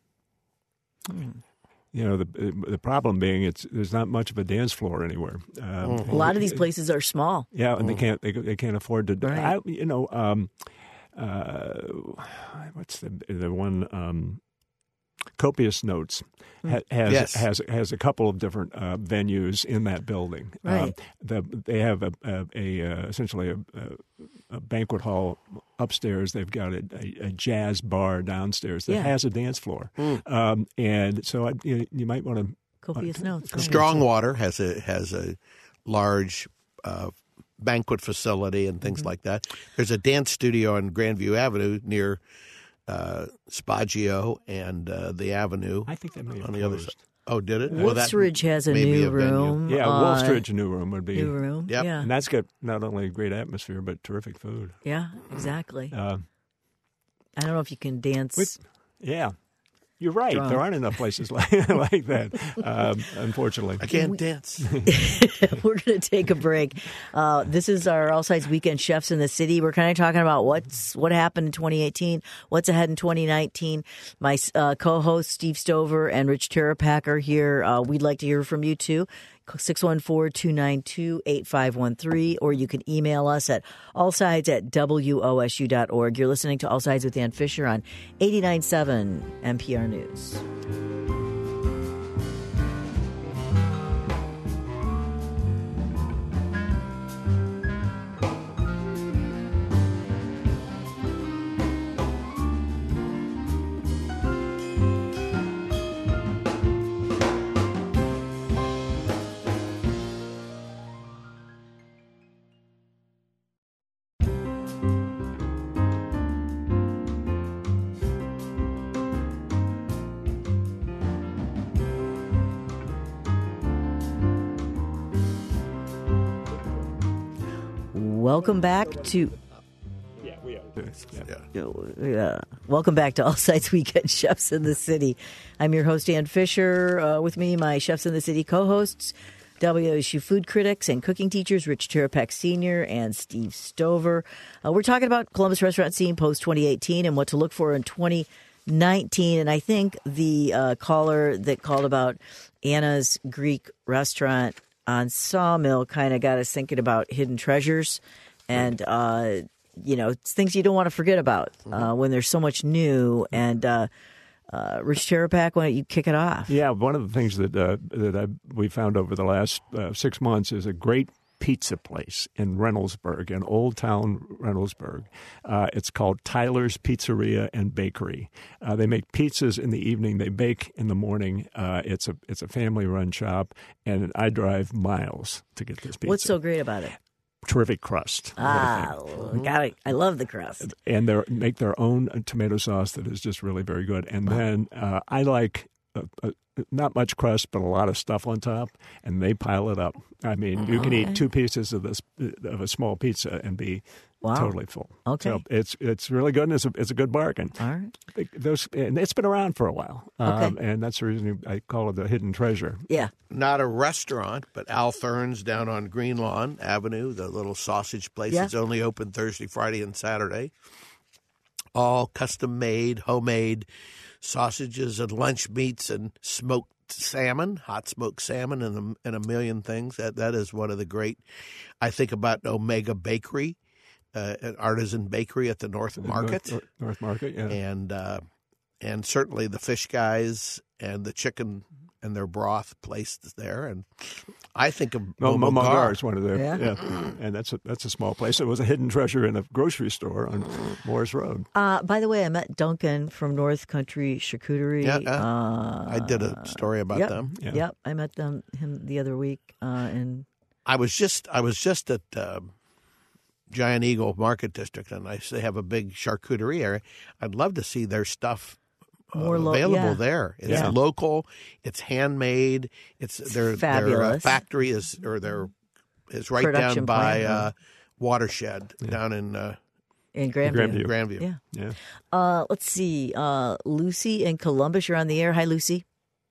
You know, the the problem being it's there's not much of a dance floor anywhere. Um, A lot of these places are small. Yeah, and they can't they, they can't afford to. Right. I, you know, um, uh, what's the the one? Um, Copious Notes ha, has Yes. has has a couple of different uh, venues in that building. Right. Uh, the, they have a, a, a uh, essentially a, a, a banquet hall upstairs. They've got a, a, a jazz bar downstairs that Yeah. has a dance floor, um, and so I, you, you might want to. Copious notes. Right. Strongwater has a has a large uh, banquet facility and things like that. There's a dance studio on Grandview Avenue near uh, Spagio and uh, the Avenue I think that may have on the other closed. side. Oh, did it? Well, that Wolfsridge has a may be new a venue. room. Yeah, uh, Wolfstridge New Room would be. New room. Yep. Yeah. And that's got not only a great atmosphere but terrific food. Yeah, exactly. Uh, I don't know if you can dance. Wait. yeah. You're right. drunk. There aren't enough places like, like that, um, unfortunately. I can't dance. We're going to take a break. Uh, this is our All Sides Weekend Chefs in the City. We're kind of talking about what's what happened in twenty eighteen, what's ahead in twenty nineteen. My uh, co-hosts Steve Stover and Rich Terapak are here. Uh, we'd like to hear from you too. six one four, two nine two, eight five one three, or you can email us at allsides at W O S U dot org. You're listening to All Sides with Ann Fisher on eighty-nine point seven N P R News. Welcome back to Yeah, we are. Yeah. Yeah. Yeah. Welcome back to All Sides Weekend Chefs in the City. I'm your host, Ann Fisher. Uh, with me, my Chefs in the City co-hosts, W S U food critics and cooking teachers, Rich Terapak Senior and Steve Stover. Uh, we're talking about Columbus restaurant scene post twenty eighteen and what to look for in twenty nineteen. And I think the uh, caller that called about Anna's Greek restaurant on Sawmill kind of got us thinking about hidden treasures and, uh, you know, it's things you don't want to forget about uh, when there's so much new. And uh, uh, Rich Terapak, why don't you kick it off? Yeah, one of the things that uh, that I, we found over the last uh, six months is a great pizza place in Reynoldsburg, in Old Town Reynoldsburg. Uh, it's called Tyler's Pizzeria and Bakery. Uh, they make pizzas in the evening. They bake in the morning. Uh, it's a it's a family-run shop, and I drive miles to get this pizza. What's so great about it? Terrific crust. Ah, got it. I love the crust. And they make their own tomato sauce that is just really very good. And then uh, I like uh, uh, not much crust, but a lot of stuff on top, and they pile it up. I mean, you can eat two pieces of this of a small pizza and be Wow. totally full. Okay. So it's it's really good, and it's a, it's a good bargain. All right. Those, and it's been around for a while, Okay. um, and that's the reason I call it a hidden treasure. Yeah. Not a restaurant, but Al Thurns down on Green Lawn Avenue, the little sausage place. Yeah. It's only open Thursday, Friday, and Saturday. All custom made, homemade sausages and lunch meats and smoked salmon, hot smoked salmon, and a, and a million things. That that is one of the great. I think about Omega Bakery, uh, an artisan bakery at the North Market, North, North Market, yeah. and uh, and certainly the Fish Guys and the chicken and their broth placed there. And I think of Mo- Momo Momo Gar. Gar is one of their, Yeah. yeah. And that's a, that's a small place. It was a hidden treasure in a grocery store on Morris Road. Uh, by the way, I met Duncan from North Country Charcuterie. Yeah, yeah. Uh, I did a story about yep, them. Yeah. Yep, I met them him the other week, uh, and I was just I was just at uh, Giant Eagle Market District, and I they have a big charcuterie area. I'd love to see their stuff uh, More lo- available yeah. there. It's Yeah. local. It's handmade. It's their their uh, fabulous. factory is or their is right Production down by plant, huh? uh, Watershed down in uh, in Grandview. Grandview. Grandview. Yeah. Yeah. Uh, let's see. Uh, Lucy in Columbus, you're on the air. Hi, Lucy.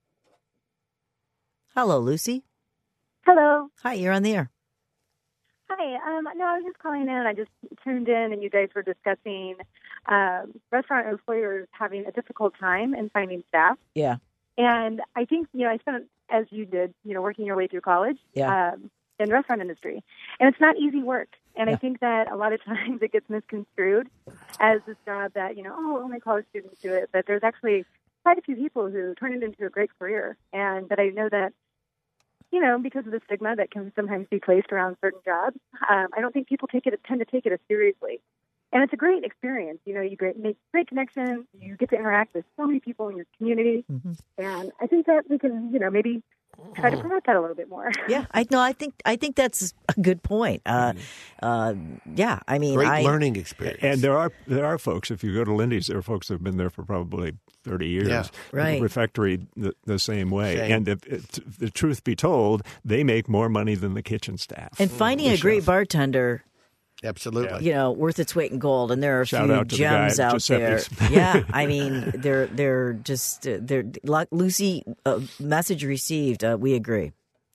Hello, Lucy. Hello. Hi, you're on the air. Hi. Um, no, I was just calling in. I just tuned in, and you guys were discussing um, restaurant employers having a difficult time in finding staff. Yeah. And I think, you know, I spent, as you did, you know, working your way through college Yeah. um, in the restaurant industry. And it's not easy work. And Yeah. I think that a lot of times it gets misconstrued as this job that, you know, oh, only college students do it. But there's actually quite a few people who turn it into a great career. And that I know that, you know, because of the stigma that can sometimes be placed around certain jobs, um, I don't think people take it tend to take it as seriously. And it's a great experience. You know, you great, make great connections. You get to interact with so many people in your community. Mm-hmm. And I think that we can, you know, maybe try to promote that a little bit more. Yeah, I no, I think I think that's a good point. Uh, uh, yeah, I mean, Great I, learning experience. And there are there are folks, if you go to Lindy's, there are folks that have been there for probably thirty years. Yeah. Right. The refectory the, the same way. Same. And if, if the truth be told, they make more money than the kitchen staff. and finding The a great chef. bartender Absolutely. you know, worth its weight in gold. And there are a Shout few out to the guy gems at out there. Giuseppe's. Yeah, I mean, they're they're just uh, they're like Lucy. Uh, message received. Uh, we agree.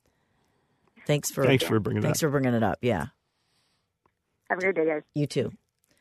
Thanks for Thanks for bringing it thanks up. for bringing it up. Yeah, Have a good day, guys. you too.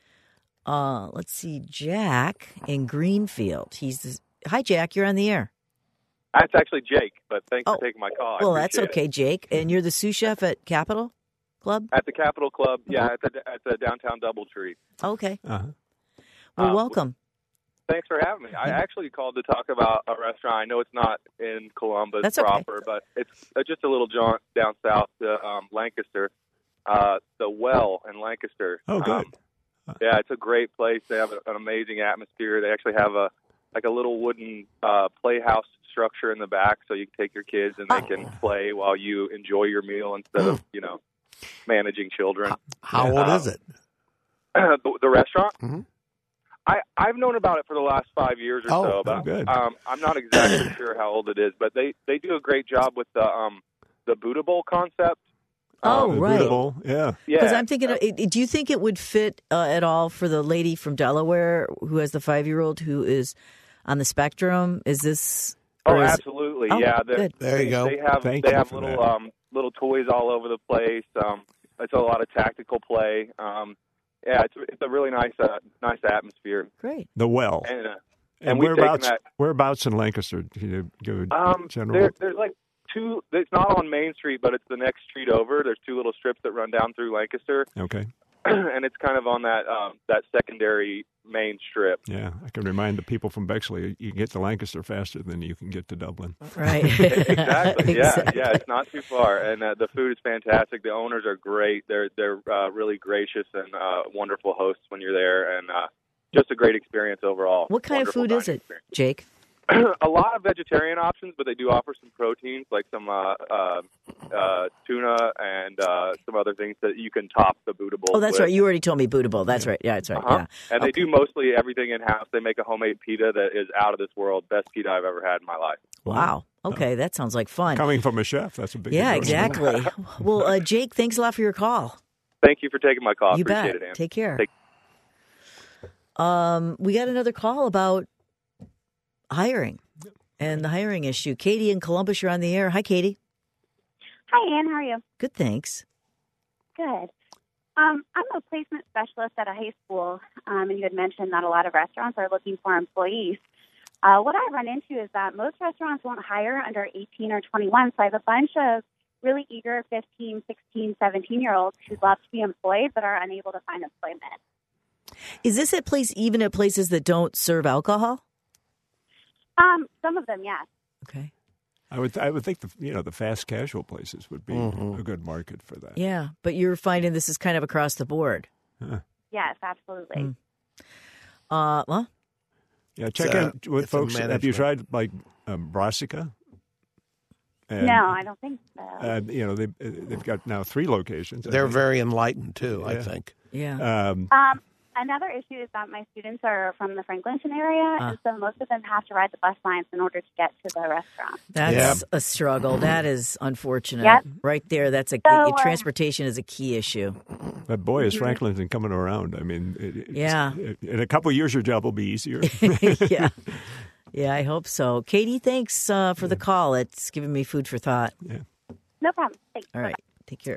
Uh, let's see, Jack in Greenfield. He's the, hi, Jack. You're on the air. That's actually Jake, but thanks Oh, for taking my call. I Well, that's appreciate okay, it. Jake. And you're the sous chef at Capitol Club. At the Capitol Club, yeah, at the, at the downtown DoubleTree. Okay. Uh-huh. Well, Uh, welcome. Thanks for having me. I actually called to talk about a restaurant. I know it's not in Columbus That's okay. proper, but it's uh, just a little jaunt down south to um, Lancaster, uh, the Well in Lancaster. Oh, good. Um, yeah, it's a great place. They have a, an amazing atmosphere. They actually have a like a little wooden uh, playhouse structure in the back, so you can take your kids and they can play while you enjoy your meal instead of you know managing children. How old Uh, is it? the, the restaurant? Mhm. I, I've known about it for the last five years or Oh, so. oh, But good. Um, I'm not exactly sure how old it is, but they, they do a great job with the um, the Buddha Bowl concept. Oh, The right. Buddha Bowl, yeah. Because Yeah, I'm thinking, it, do you think it would fit uh, at all for the lady from Delaware who has the five year old who is on the spectrum? Is this? oh, or is- absolutely, Oh, yeah. They're- good. There you go. They have Thank they you have for little that. um, little toys all over the place. Um, it's a lot of tactical play. Um, yeah, it's it's a really nice uh, nice atmosphere. Great. The Well. And uh, And, and we've taken whereabouts, that- whereabouts in Lancaster? Do you go Um, general? there, there's like two. It's not on Main Street, but it's the next street over. There's two little strips that run down through Lancaster, Okay. and it's kind of on that um, that secondary main strip. Yeah, I can remind the people from Bexley, you can get to Lancaster faster than you can get to Dublin. Right. Exactly. Yeah, Exactly. yeah. It's not too far, and uh, the food is fantastic. The owners are great. They're they're uh, really gracious and uh, wonderful hosts when you're there, and uh, just a great experience overall. What kind of Wonderful food is dining it, experience. Jake? A lot of vegetarian options, but they do offer some proteins like some uh, uh, uh, tuna and uh, some other things that you can top the Buddha Bowl. Oh, that's with. right. You already told me Buddha Bowl. That's right. Yeah, that's right. Uh-huh. Yeah. And they do mostly everything in house. They make a homemade pita that is out of this world. Best pita I've ever had in my life. Wow. Okay, that sounds like fun. Coming from a chef, that's a big Yeah, endorsement. exactly. Well, uh, Jake, thanks a lot for your call. Thank you for taking my call. You Appreciate bet. it, Ann. Take care. Take- Um, we got another call about hiring and the hiring issue. Katie in Columbus, you're on the air. Hi, Katie. Hi, Ann. How are you? Good, thanks. Good. Um, I'm a placement specialist at a high school, um, and you had mentioned that a lot of restaurants are looking for employees. Uh, what I run into is that most restaurants won't hire under eighteen or twenty-one, so I have a bunch of really eager fifteen, sixteen, seventeen-year-olds who'd love to be employed but are unable to find employment. Is this at place even at places that don't serve alcohol? Um, some of them, yes. Okay. I would, I would think the, you know, the fast casual places would be Mhm. a good market for that. Yeah, but you're finding this is kind of across the board. Yes, absolutely. Mm. Uh, well, Yeah, check It's a- in with it's a folks. Have you management. tried like um, Brassica? And, No, I don't think so. Uh, you know, they they've got now three locations. I They're think. very enlightened too. I Yeah. think. yeah. Um, Um, another issue is that my students are from the Franklinton area, Ah. and so most of them have to ride the bus lines in order to get to the restaurant. That's Yeah. a struggle. That is unfortunate. Yep. Right there, that's a So, uh, transportation is a key issue. but boy, is Franklinton coming around. I mean, it, it's- Yeah. In a couple of years, your job will be easier. yeah. Yeah, I hope so. Katie, thanks uh, for the call. It's giving me food for thought. No problem. Thanks. All right. Take care.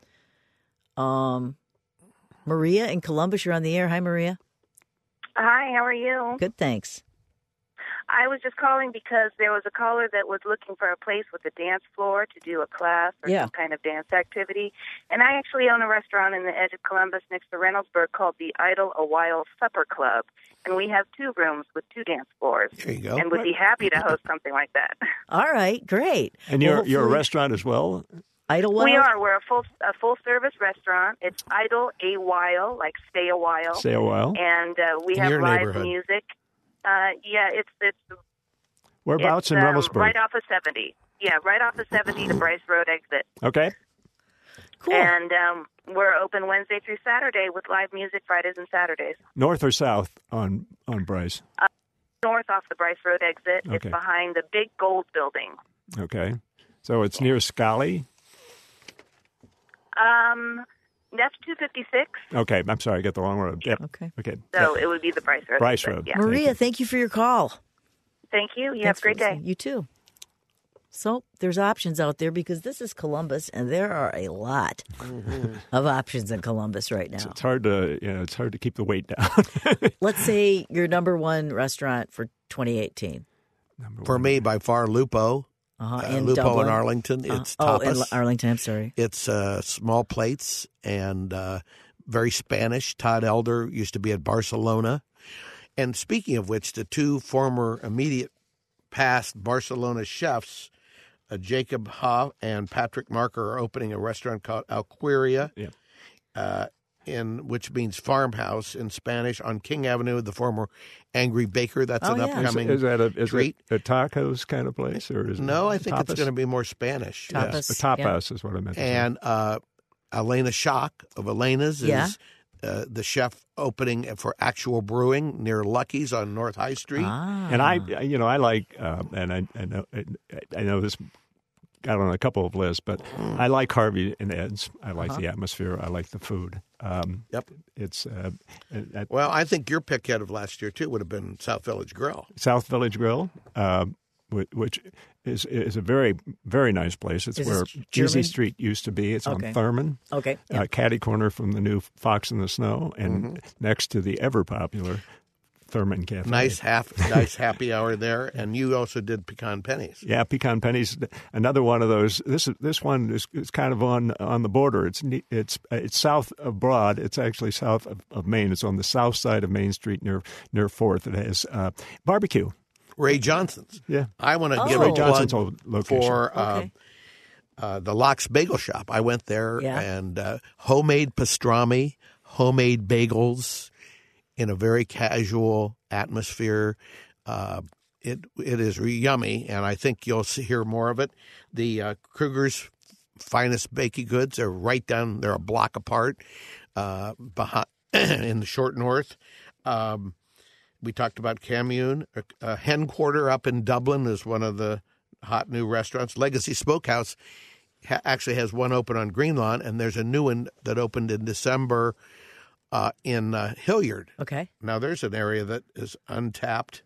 Um, Maria in Columbus, you're on the air. Hi, Maria. Hi, how are you? Good, thanks. I was just calling because there was a caller that was looking for a place with a dance floor to do a class or Yeah. some kind of dance activity. And I actually own a restaurant in the edge of Columbus next to Reynoldsburg called the Idle a While Supper Club. And we have two rooms with two dance floors. There you go. And would be happy to host something like that. All right, great. And you're Well, you're a hopefully- restaurant as well. Idlewild? We are. We're a full a full service restaurant. It's Idle a While, like stay a while. Stay a while. And uh, we In have your live neighborhood. music. Uh, yeah, it's it's Whereabouts it's, in um, Reynoldsburg? right off of seventy. Yeah, right off of seventy, the Bryce Road exit. Okay. Cool. And um, we're open Wednesday through Saturday with live music Fridays and Saturdays. North or south on on Bryce? North off the Bryce Road exit. It's Okay. behind the big gold building. Okay. So it's near Scally. Um, That's two fifty-six. Okay, I'm sorry, I got the wrong road. Yep. Okay. Okay. So it would be the Bryce Road. Bryce Road. Yeah. Maria, thank you for your call. Thank you. You Thanks have a great for day. listening. You too. So there's options out there because this is Columbus, and there are a lot Mm-hmm. of options in Columbus right now. It's hard to you know, it's hard to keep the weight down. Let's say your number one restaurant for twenty eighteen. For me, by far, Lupo. Uh-huh. Uh, In Lupo Dublin. in Arlington. Uh, It's oh, tapas. in Arlington. I'm sorry. It's uh, small plates and uh, very Spanish. Todd Elder used to be at Barcelona. And speaking of which, the two former immediate past Barcelona chefs, uh, Jacob Ha and Patrick Marker, are opening a restaurant called Alqueria, Yeah. uh, in which means farmhouse in Spanish, on King Avenue. The former Angry Baker. That's Oh, an yeah. upcoming Is, is that a is treat. it a tacos kind of place or is No, it I think tapas? it's going to be more Spanish. Tapas. Yes. A tapas is what I meant. to say. And uh, Elena Schock of Elena's is Yeah. uh, the chef opening for Actual Brewing near Lucky's on North High Street. Ah. And I, you know, I like, uh, and I, I know, I know this got on a couple of lists, but I like Harvey and Ed's. I like Uh-huh. the atmosphere. I like the food. Um, Yep. It's uh, at Well, I think your pickhead of last year, too, would have been South Village Grill. South Village Grill, uh, whi- which is is a very very nice place. It's Is where this German? Easy Street used to be. It's Okay. on Thurman. Okay. Yeah. Uh, catty corner from the new Fox in the Snow, and Mm-hmm. next to the ever popular Thurman Cafe. Nice half, nice happy hour there, and you also did pecan pennies. Yeah, pecan pennies. Another one of those. This this one is, is kind of on on the border. It's ne- it's it's south of Broad. It's actually south of, of Maine. It's on the south side of Main Street near near Fourth. It has uh, barbecue. Ray Johnson's. Yeah, I want to Oh. give Ray a Johnson's plug old location. for uh, Okay. uh, the Locke's Bagel Shop. I went there, Yeah. and uh, homemade pastrami, homemade bagels in a very casual atmosphere. Uh, it it is yummy, and I think you'll see, hear more of it. The uh, Kruger's finest baked goods are right down. They're a block apart uh, behind in the Short North. Um, we talked about Commune. A, a Hen Quarter up in Dublin is one of the hot new restaurants. Legacy Smokehouse ha- actually has one open on Greenlawn, and there's a new one that opened in December uh, in uh, Hilliard. Okay. Now, there's an area that is untapped.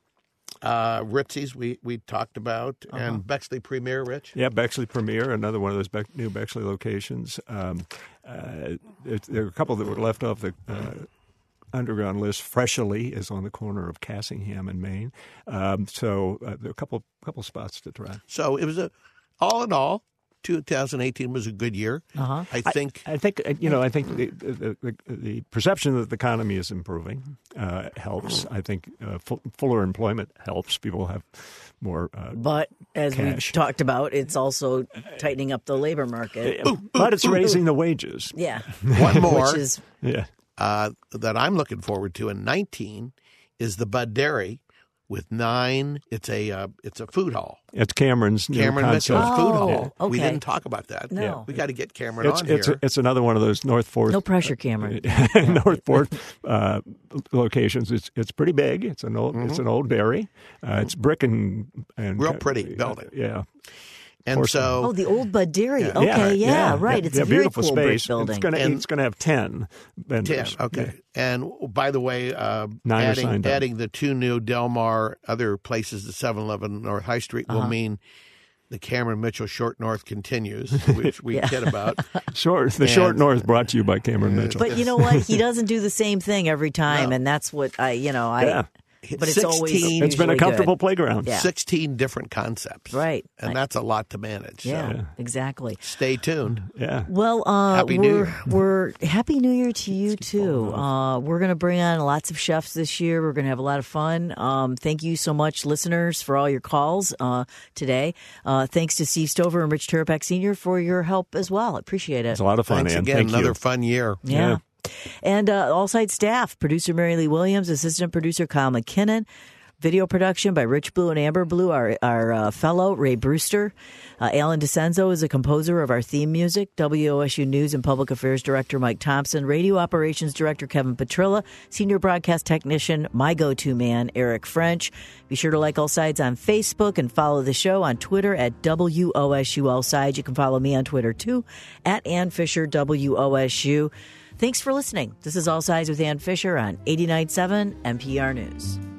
Uh, Ritzy's we, we talked about, Uh-huh. and Bexley Premier, Rich. Yeah, Bexley Premier, another one of those Bex- new Bexley locations. Um, uh, it, there are a couple that were left off the uh, underground list. Freshly is on the corner of Cassingham and Maine. Um, so uh, there are a couple couple spots to try. So it was a, all in all, two thousand eighteen was a good year. Uh-huh. I think. I think uh, you know. I think the the, the, the perception that the economy is improving uh, helps. I think uh, full, fuller employment helps. People have more. Uh, But as we've Cash. talked about, it's also tightening up the labor market. but it's raising the wages. Yeah. One more. Which is Yeah. uh, that I'm looking forward to in nineteen is the Bud Dairy with nine. It's a uh, it's a food hall. It's Cameron's new Cameron concept. Mitchell's food Oh, hall. We okay. didn't talk about that. No. Yeah. We got to get Cameron It's on it's here. it's another one of those North Fourth. no pressure, Cameron. North Fourth uh, locations. It's it's pretty big. It's an old it's an old dairy. Uh, it's brick and and Real pretty building. Yeah. and porcelain. so Oh, the old Bud Dairy. Yeah. Okay, yeah, right. Yeah, It's yeah, a very beautiful cool space. brick building. It's going to And- it's going to have ten ten. vendors. Okay. And by the way, uh, Nine are adding signed up. adding the two new Del Mar other places, the seven eleven North High Street, will mean the Cameron Mitchell Short North continues, which we Yeah. kid about. Short the Short And- North brought to you by Cameron Mitchell. But you know what? He doesn't do the same thing every time, No. and that's what I, you know, I. Yeah. But it's always sixteen it's been a usually comfortable good. playground. Yeah. sixteen different concepts. Right. And I- that's a lot to manage. Yeah, So exactly. stay tuned. Yeah. Well, uh, Happy New we're Year. we're happy New Year to you too. Uh, we're going to bring on lots of chefs this year. We're going to have a lot of fun. Um, thank you so much, listeners, for all your calls uh, today. Uh, thanks to Steve Stover and Rich Turapak Senior for your help as well. Appreciate it. It's a lot of fun, Thanks Ann. again. Thank Another you. fun year. Yeah. Yeah. And uh, all site staff, producer Mary Lee Williams, assistant producer Kyle McKinnon, Video production by Rich Blue and Amber Blue, our, our uh, fellow Ray Brewster. Uh, Alan DeCenzo is a composer of our theme music. W O S U News and Public Affairs Director Mike Thompson. Radio Operations Director Kevin Petrilla. Senior Broadcast Technician, my go-to man, Eric French. Be sure to like All Sides on Facebook and follow the show on Twitter at W O S U All Sides. You can follow me on Twitter, too, at Ann Fisher, W O S U. Thanks for listening. This is All Sides with Ann Fisher on eighty-nine point seven N P R News.